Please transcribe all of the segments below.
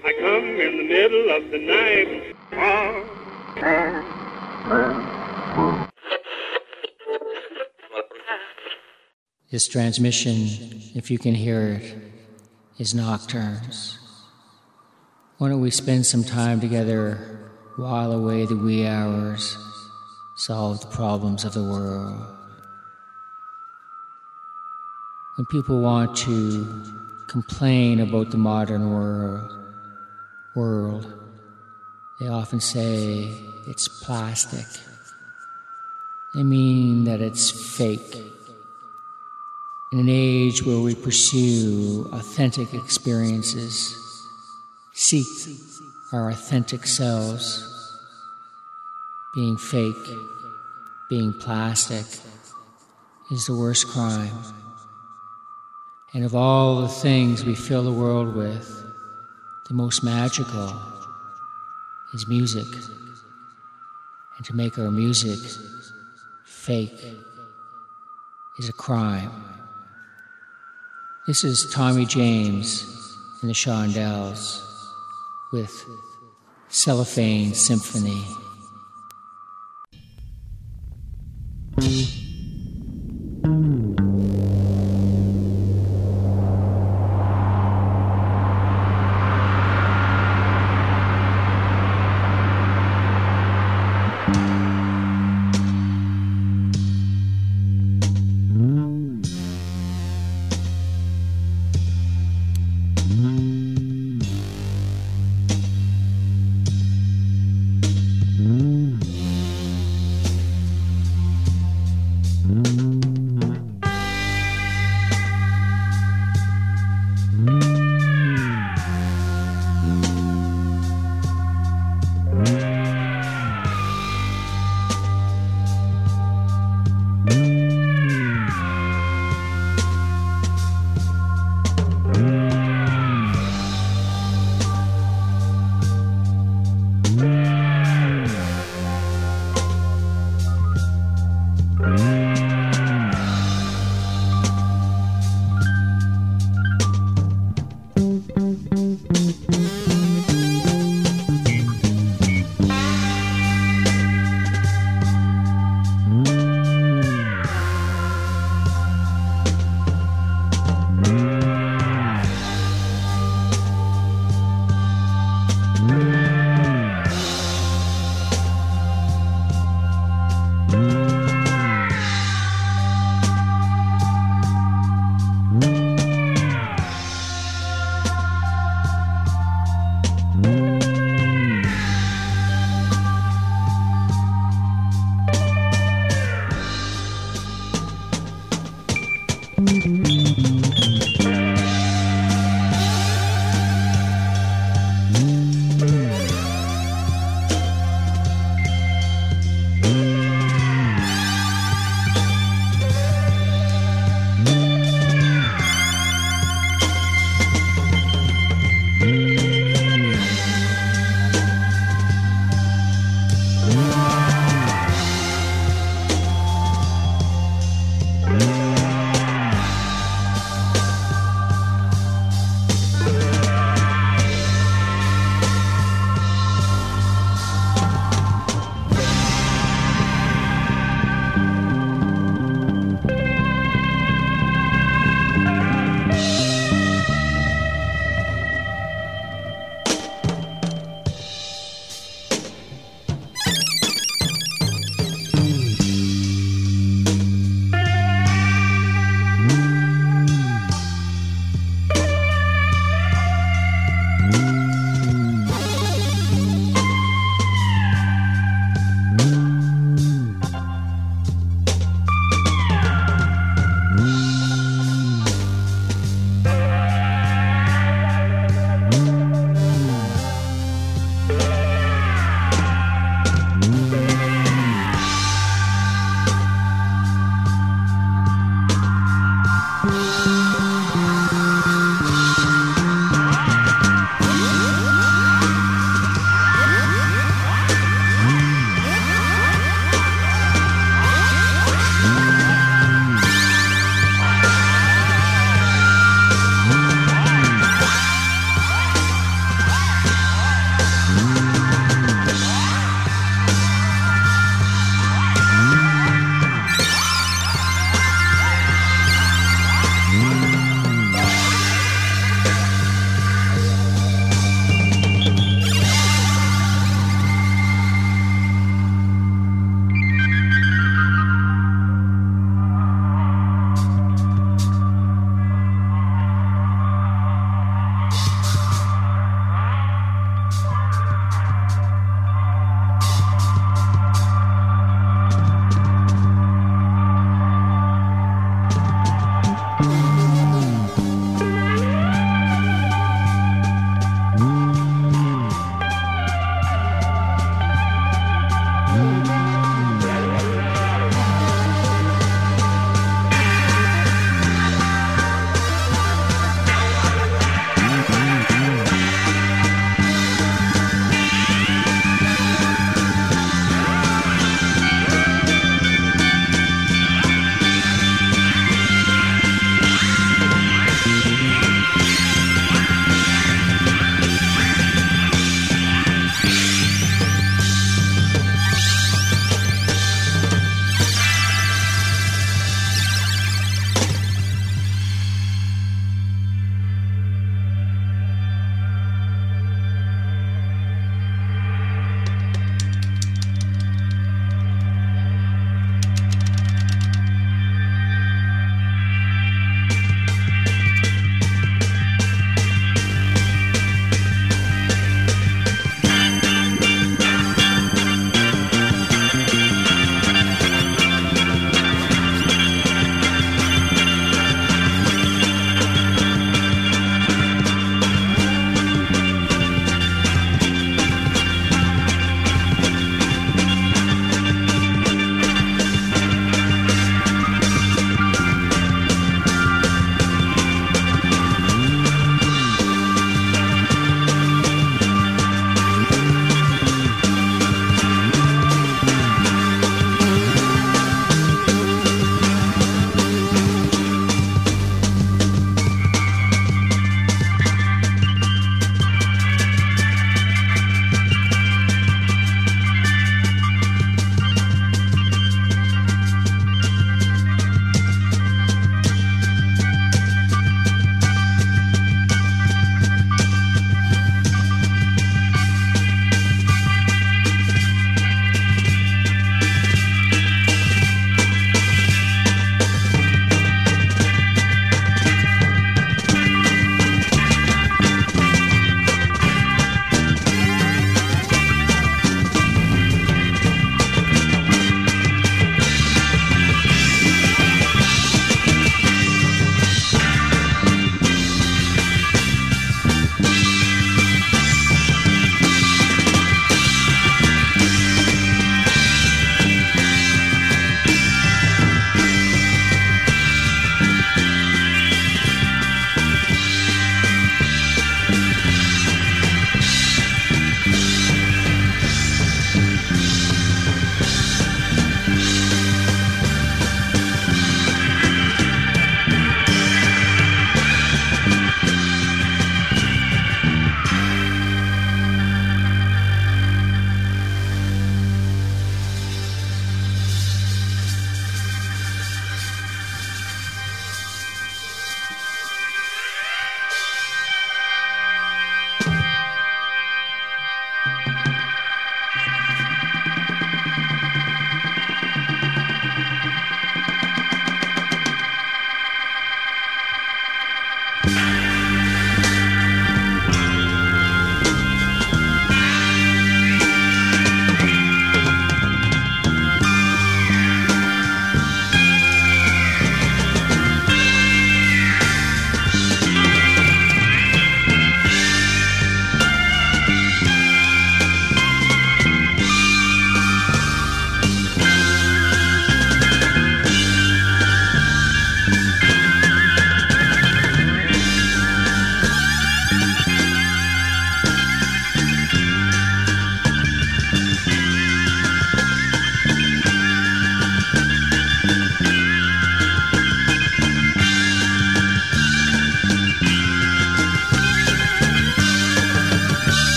I come in the middle of the night. This transmission, if you can hear it, is Nocturnes. Why don't we spend some time together, while away the wee hours, solve the problems of the world. When people want to complain about the modern world, they often say it's plastic. They mean that it's fake. In an age where we pursue authentic experiences, seek our authentic selves, being fake, being plastic, is the worst crime. And of all the things we fill the world with, the most magical is music. And to make our music fake is a crime. This is Tommy James and the Shondells with Cellophane Symphony.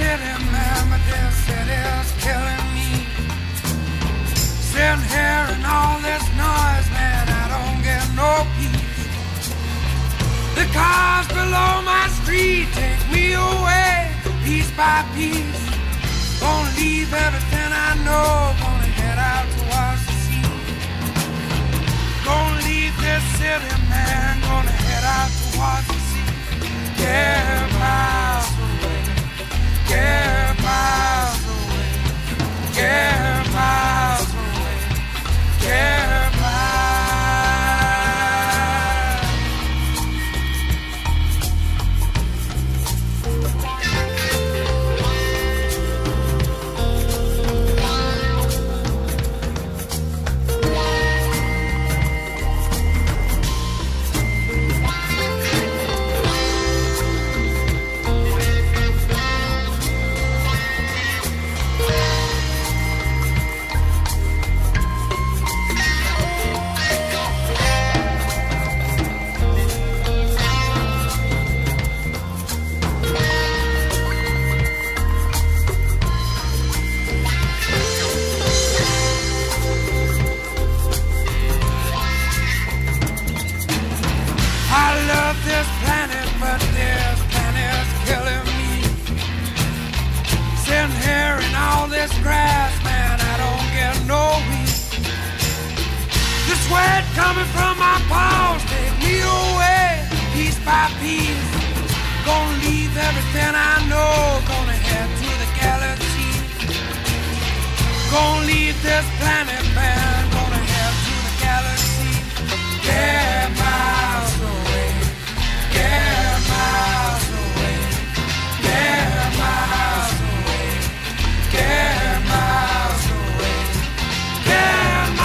city, man, but this city's killing me. Sitting here and all this noise, man, I don't get no peace. The cars below my street take me away, piece by piece. Gonna leave everything I know, gonna head out towards the sea. Gonna leave this city, man, gonna head out towards the sea. Get miles away, get miles away, get miles away, get miles. Coming from my paws, take me away, piece by piece. Gonna leave everything I know, gonna head to the galaxy. Gonna leave this planet, man, gonna head to the galaxy. Get miles away, get miles away, get miles away, get miles away, get miles away.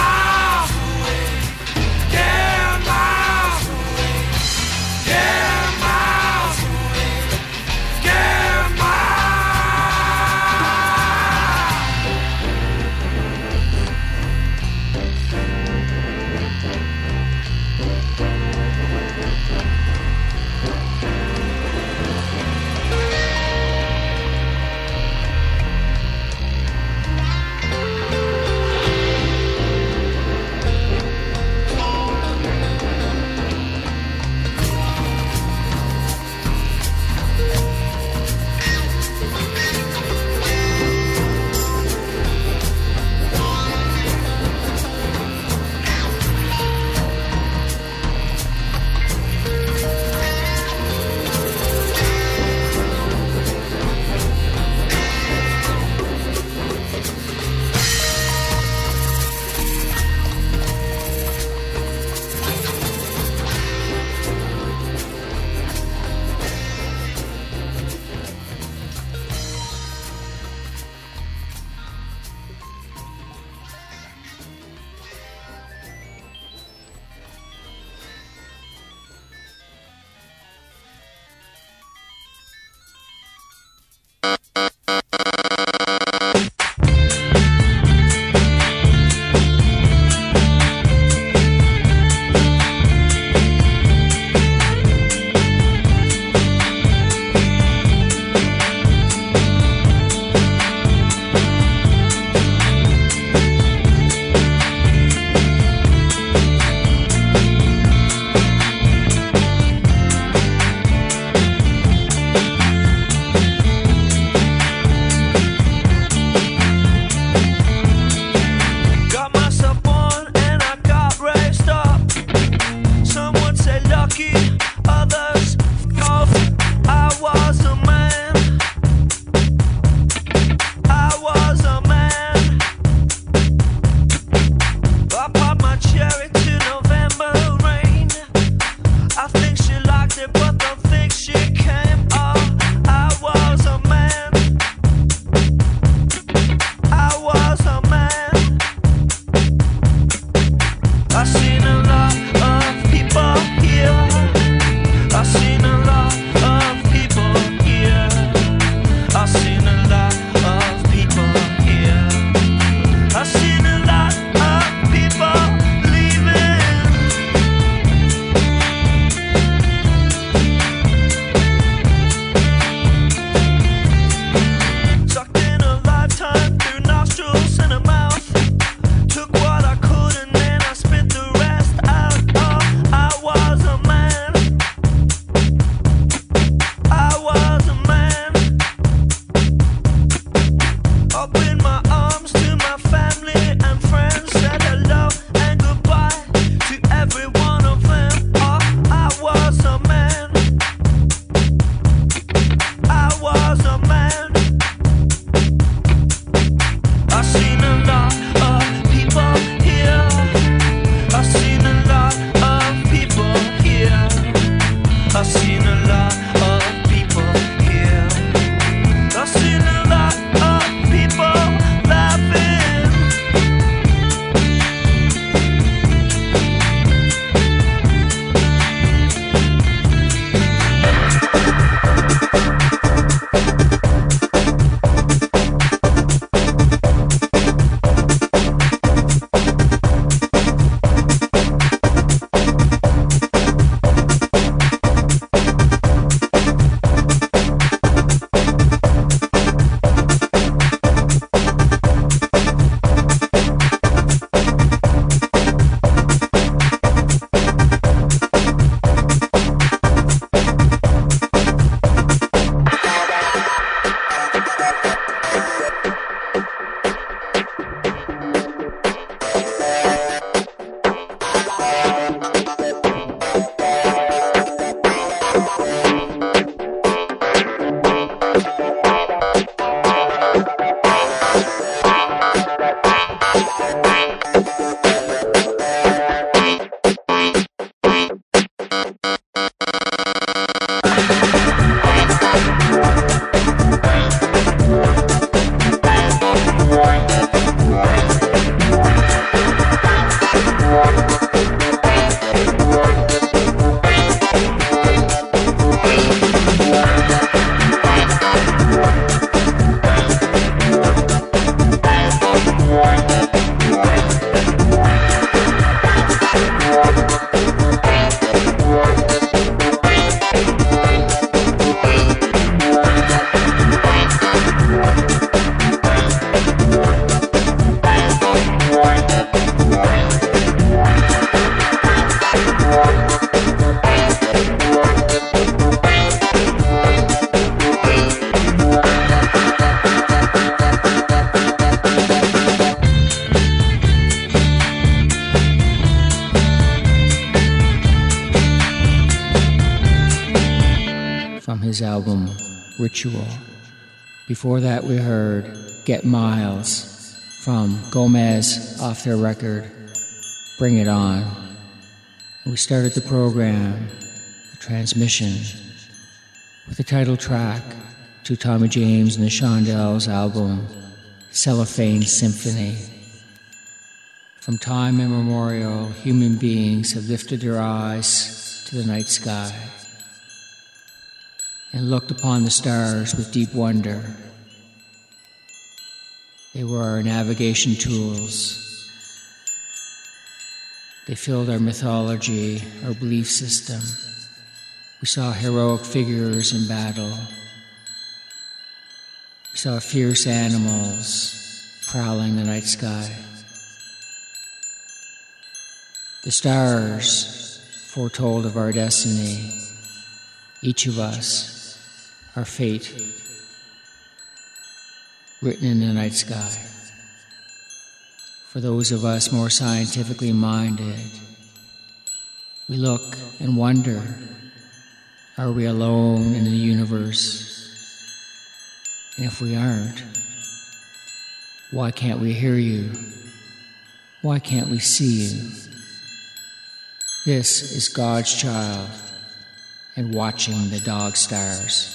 his album Ritual. Before that we heard Get Miles from Gomez off their record Bring It On. And we started the program, the transmission, with the title track to Tommy James and the Shondells album Cellophane Symphony. From time immemorial, human beings have lifted their eyes to the night sky and looked upon the stars with deep wonder. They were our navigation tools. They filled our mythology, our belief system. We saw heroic figures in battle. We saw fierce animals prowling the night sky. The stars foretold of our destiny, each of us, our fate, written in the night sky. For those of us more scientifically minded, we look and wonder, are we alone in the universe? And if we aren't, why can't we hear you? Why can't we see you? This is God's child and watching the dog stars.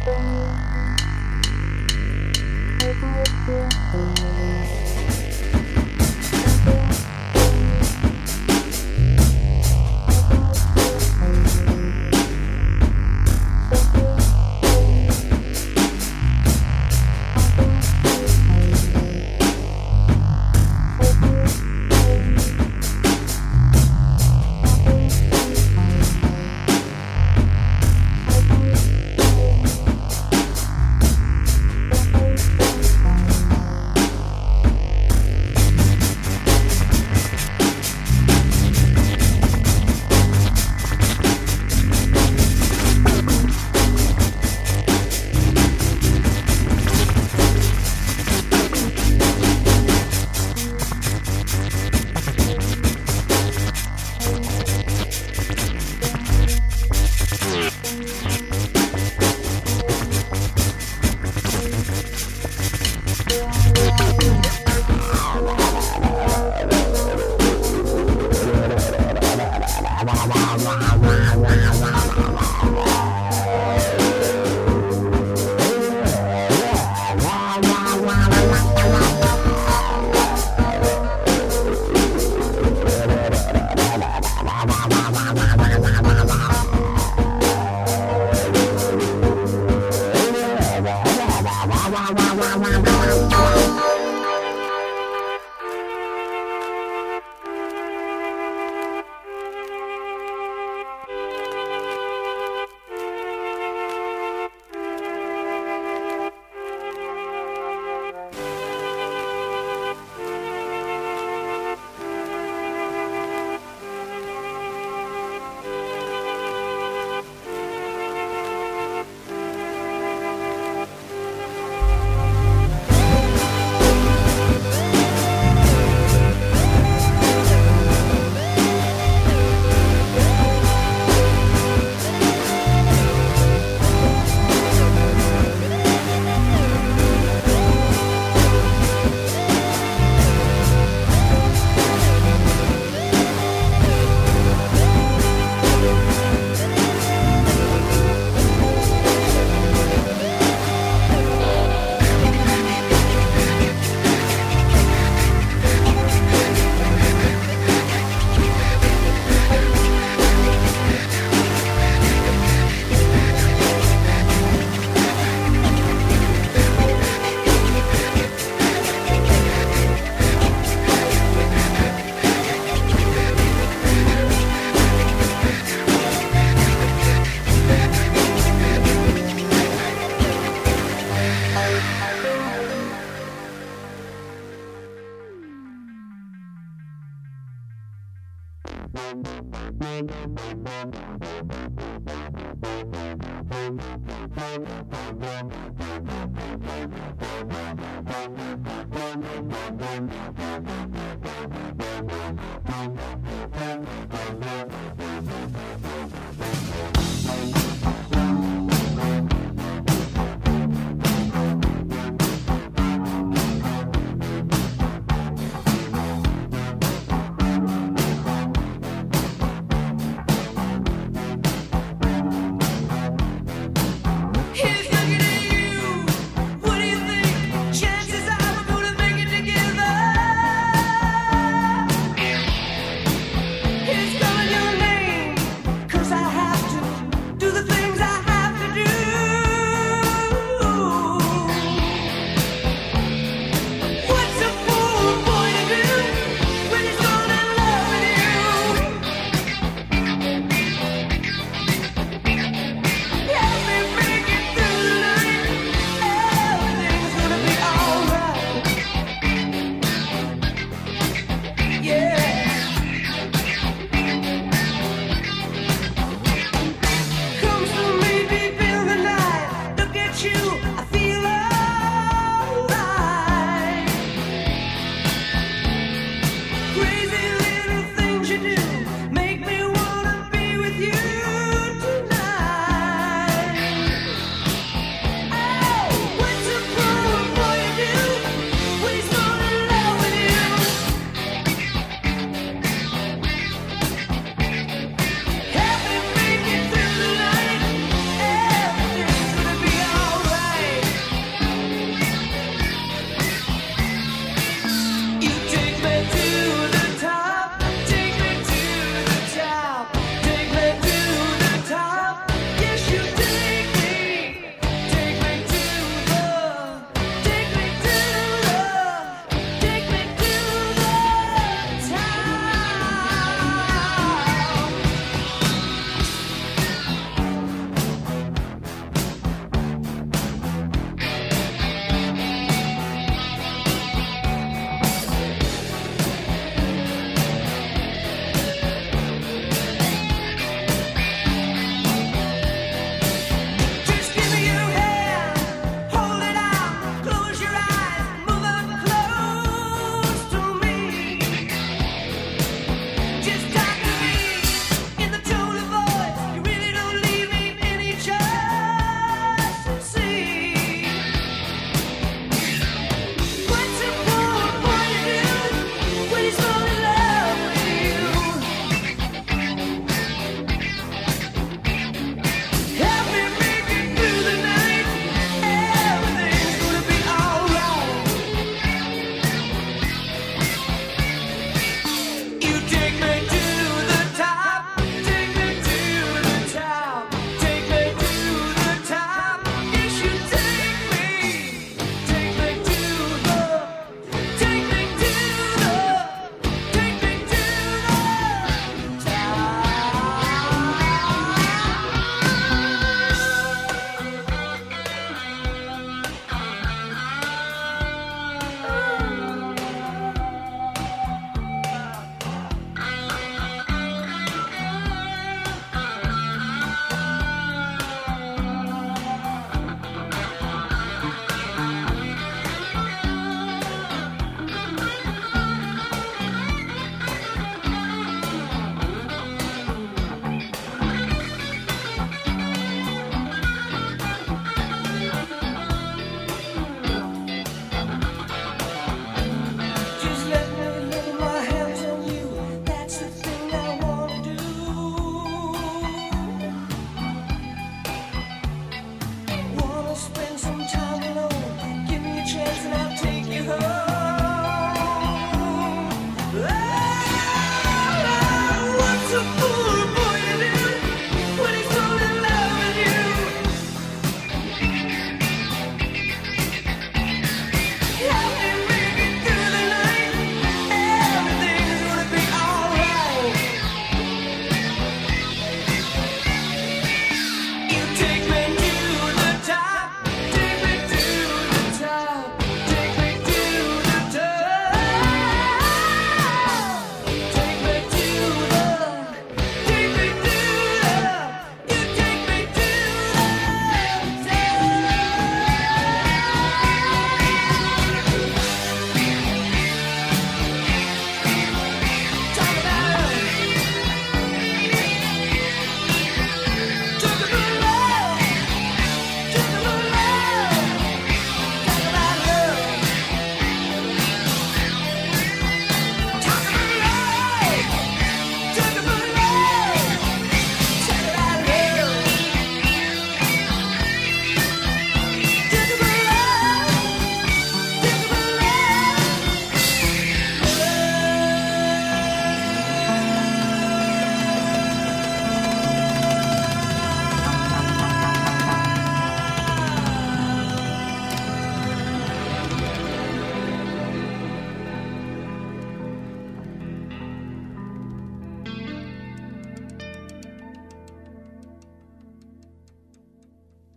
Help me make it through the night. Everything's gonna be alright.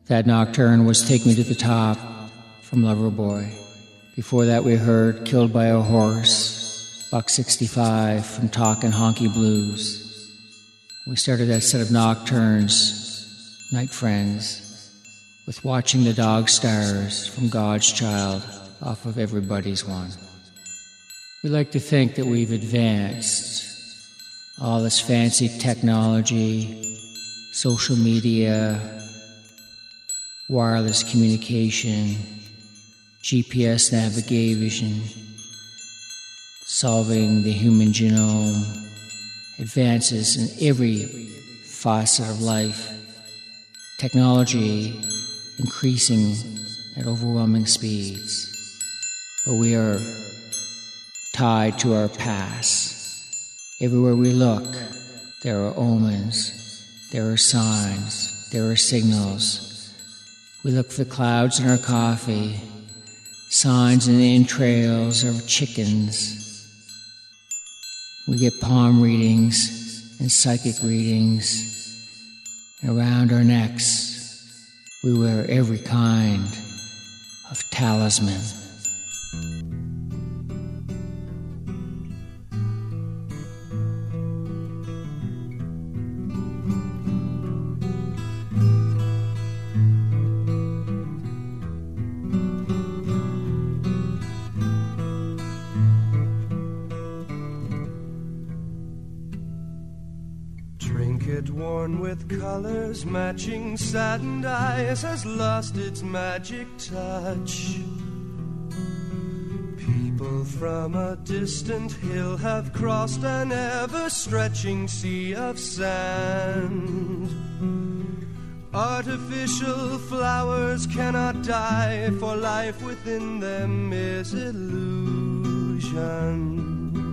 That nocturne was Take Me to the Top from Loverboy. Before that we heard Killed by a Horse, Buck 65 from Talkin' Honky Blues. We started that set of nocturnes, Night Friends, with Watching the Dog Stars from God's Child off of Everybody's One. We like to think that we've advanced. All this fancy technology, social media, wireless communication, GPS navigation, solving the human genome, advances in every facet of life, technology increasing at overwhelming speeds. But we are tied to our past. Everywhere we look, there are omens, there are signs, there are signals. We look for clouds in our coffee, signs in the entrails of chickens. We get palm readings and psychic readings. And around our necks, we wear every kind of talisman. Worn with colors matching saddened eyes has lost its magic touch. People from a distant hill have crossed an ever-stretching sea of sand. Artificial flowers cannot die, for life within them is illusion.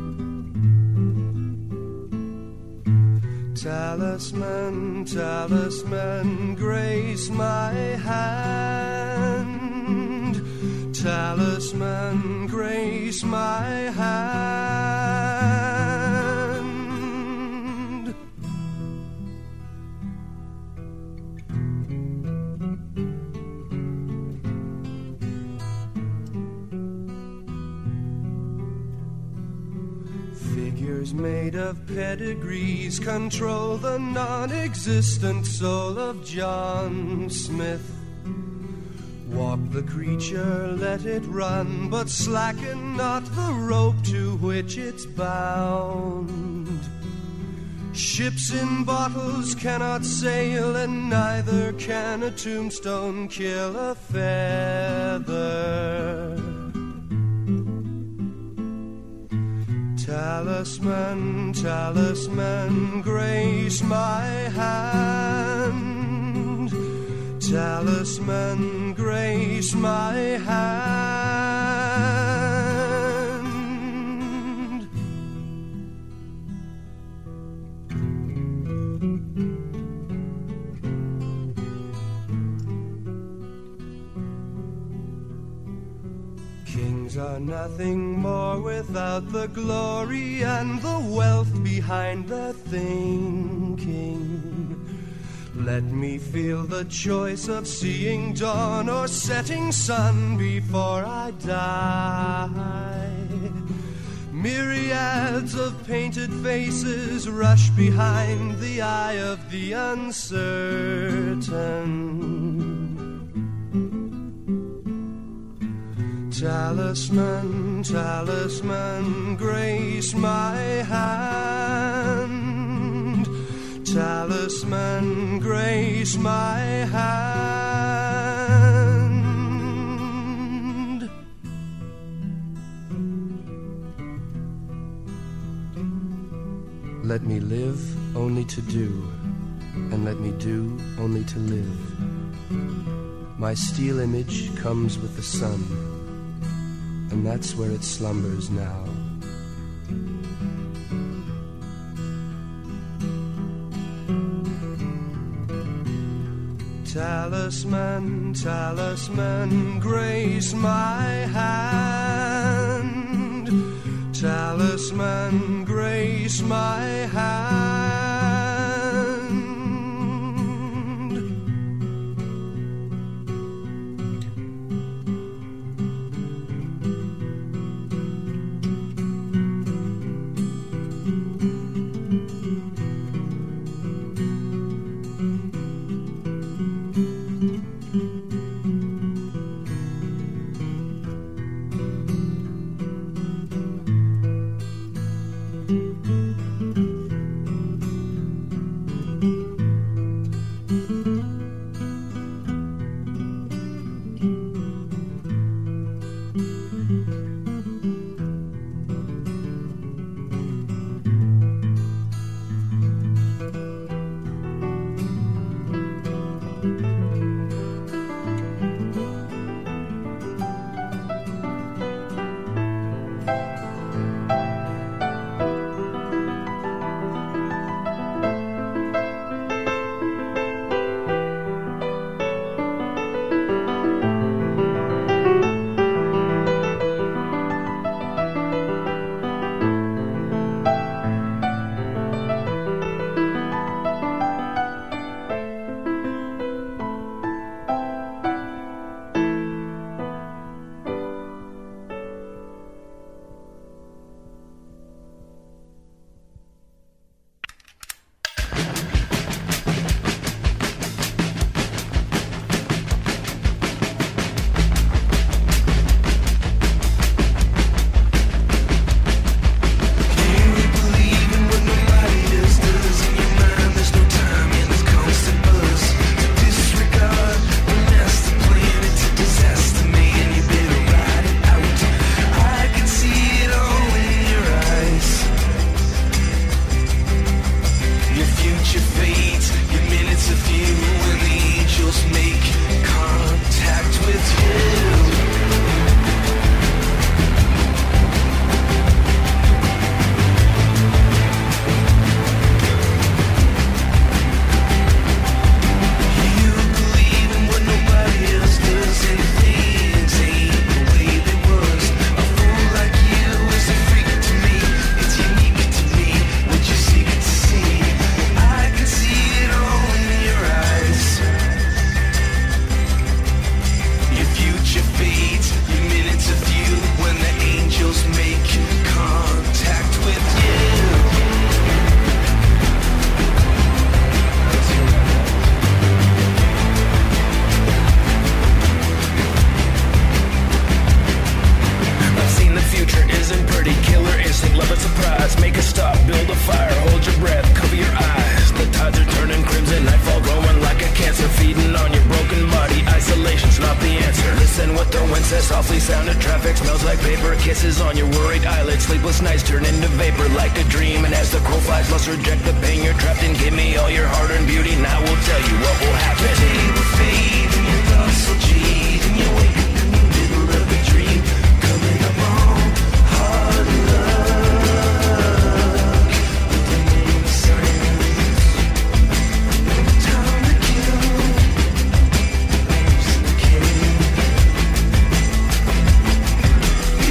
Talisman, talisman, grace my hand. Talisman, grace my hand. Figures made of pedigrees control the non-existent soul of John Smith. Walk the creature, let it run, but slacken not the rope to which it's bound. Ships in bottles cannot sail, and neither can a tombstone kill a feather. Talisman, talisman, grace my hand. Talisman, grace my hand. Kings are nothing more without the glory and the wealth behind their thinking. Let me feel the choice of seeing dawn or setting sun before I die. Myriads of painted faces rush behind the eye of the uncertain. Talisman, talisman, grace my hand. Talisman, grace my hand. Let me live only to do, and let me do only to live. My steel image comes with the sun, and that's where it slumbers now. Talisman, talisman, grace my hand. Talisman, grace my hand. listen what the wind says. Softly sound of traffic smells like paper. Kisses on your worried eyelids. Sleepless nights turn into vapor like a dream. And as the crow flies, must reject the pain you're trapped in. Give me all your hard-earned beauty. Now we'll tell you what will happen. Your day will fade and your love so cheat. And you wake up in the middle of a dream. Coming up on hard luck. But the name is silence. No time to kill. Name's the king. You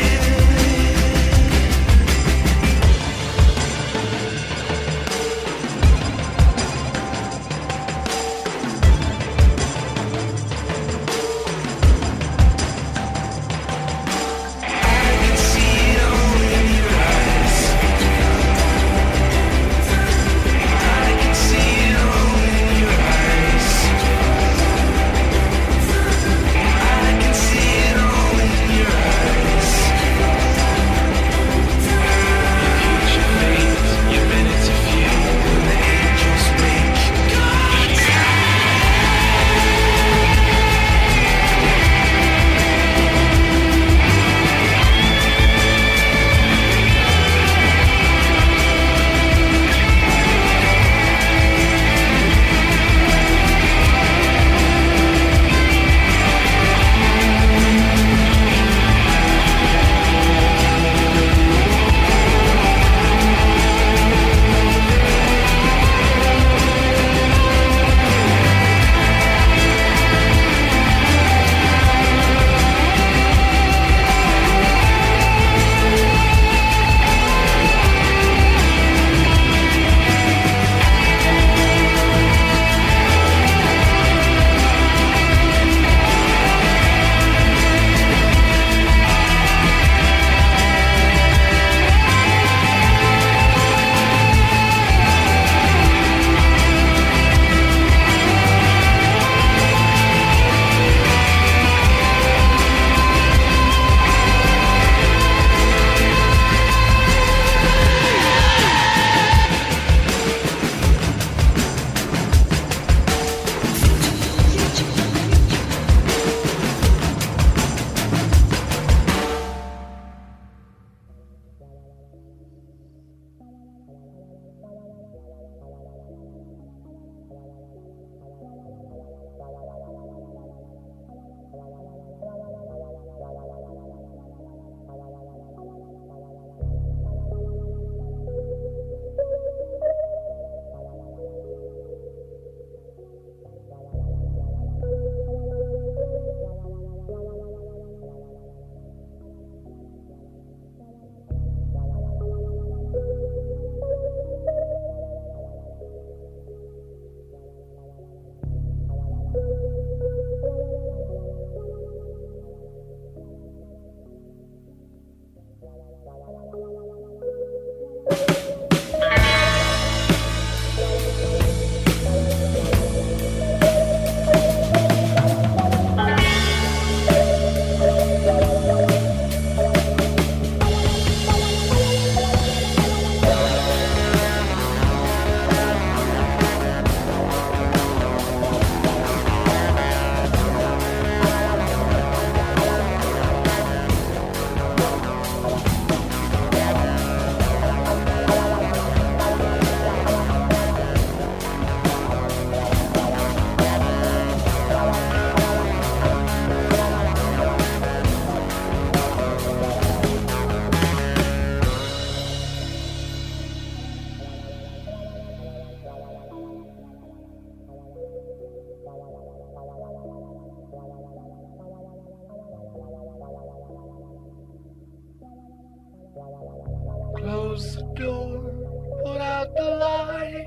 Close the door, put out the light.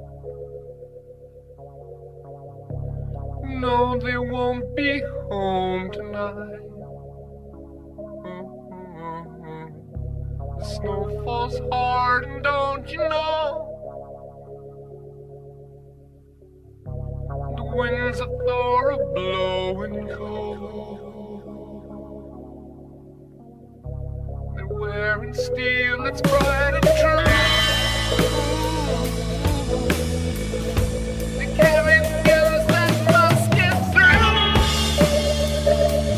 No, they won't be home tonight. The snow falls hard, and don't you know? The winds of Thor are blowing cold. They're wearing steel that's bright and true. They carry skills that must get through.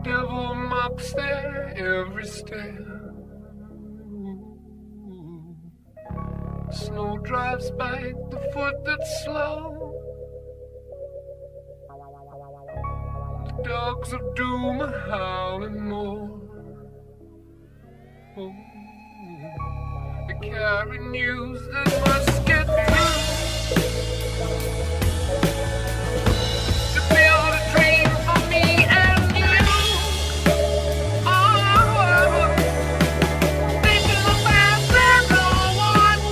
devil mocks their every step. Snow drives back the foot that's slow. The dogs of doom are howling more. Oh, they carry news that must get through. To build a dream for me and you. Oh, thinking about where no one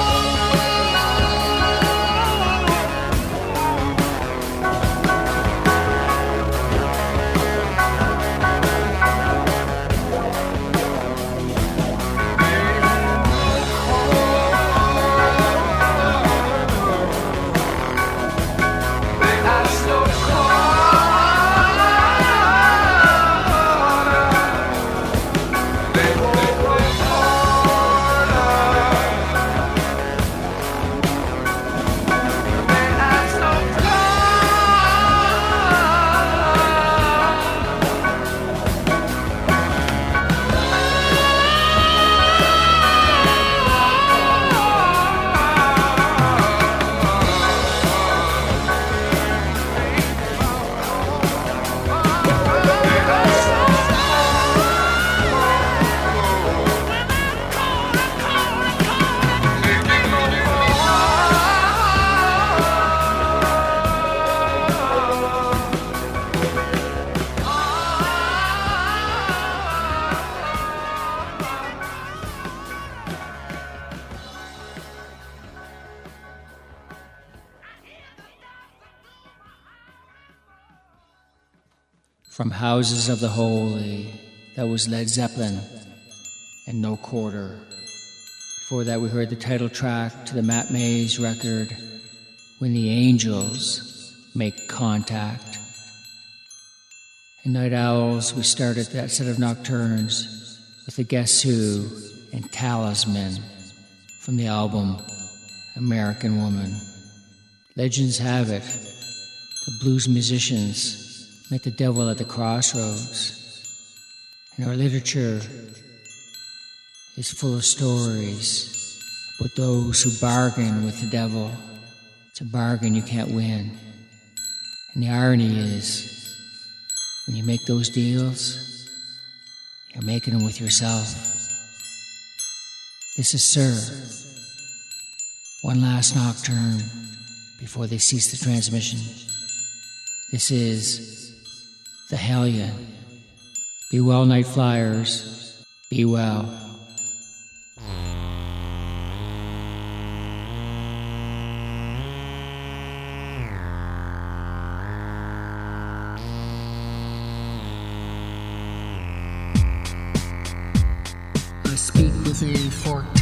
From Houses of the Holy, that was Led Zeppelin and No Quarter. Before that, we heard the title track to the Matt Mays record, When the Angels Make Contact. In Night Owls, we started that set of nocturnes with the Guess Who and Talisman from the album American Woman. Legends have it, the blues musicians met the devil at the crossroads, and our literature is full of stories about those who bargain with the devil. It's a bargain you can't win. And the irony is, when you make those deals, you're making them with yourself. This is Sir. One last nocturne before they cease the transmission. This is The Hellion. Be well, night flyers. Be well. I speak with a forked